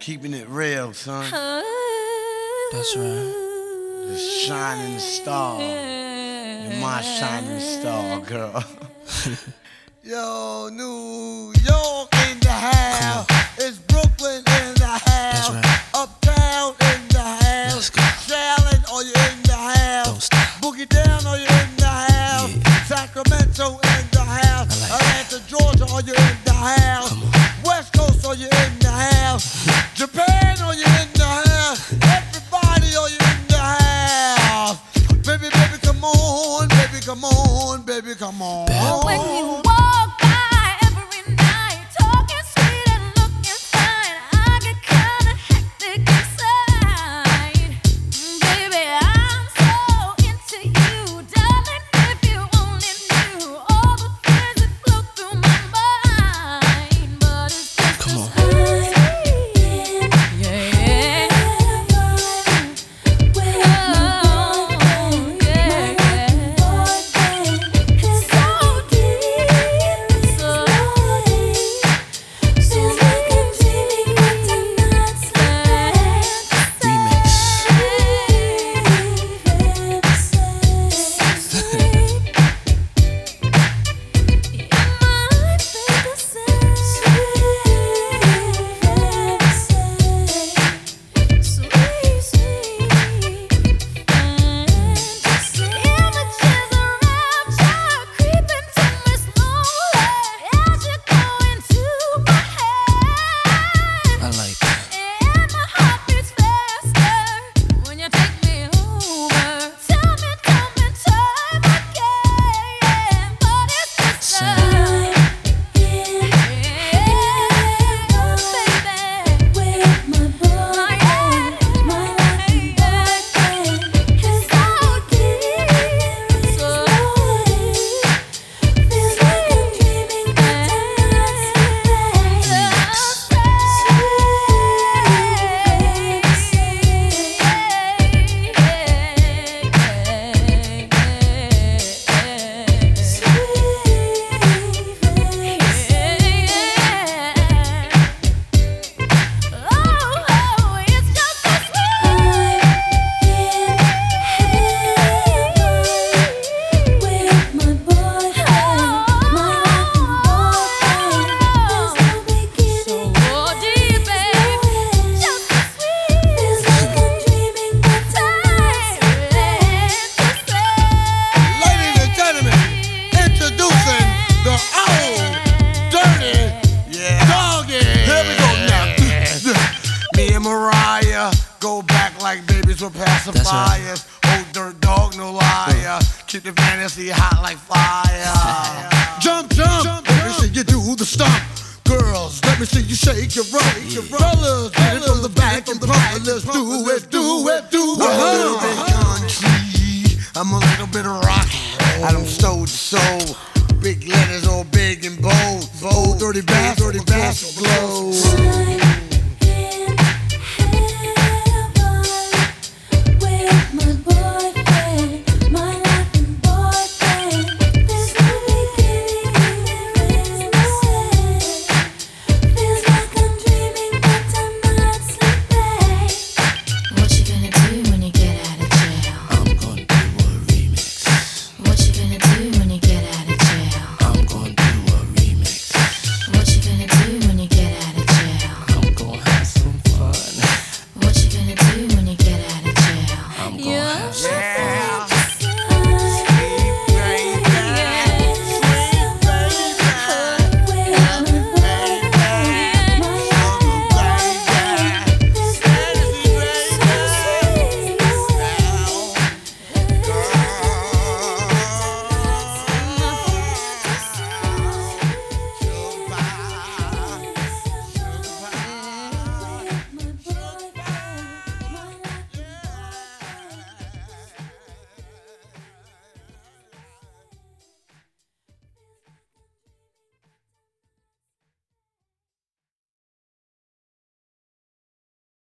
Keeping it real, son. That's right. The shining star. You're my shining star, girl. Yo, New York in the house. It's Brooklyn in the house. That's right. Uptown in the house. Let's go. Charlotte, are you in the house? Don't stop. Boogie down, are you in the house? Yeah. Sacramento in the house. I like Atlanta, Georgia, are you in the house? Come on. West Coast, are you in the house? Japan, are you in the house? Everybody, are you in the house? Baby, baby, come on, baby, come on, baby, come on. When you walk by every night, talking sweet and looking fine, I get kinda hectic inside. Baby, I'm so into you, darling. If you only knew all the things that flow through my mind, but it's just Come on. Mariah, go back like babies with pacifiers. Old dirt dog, no liar. Keep the fantasy hot like fire. Jump, jump, let me see you do the stomp. Girls, let me see you shake your rump. Fellas, get it from the back and pump it. Let's do it, do it, do it. I'm a little bit country, I'm a little bit rock. I don't soul to soul.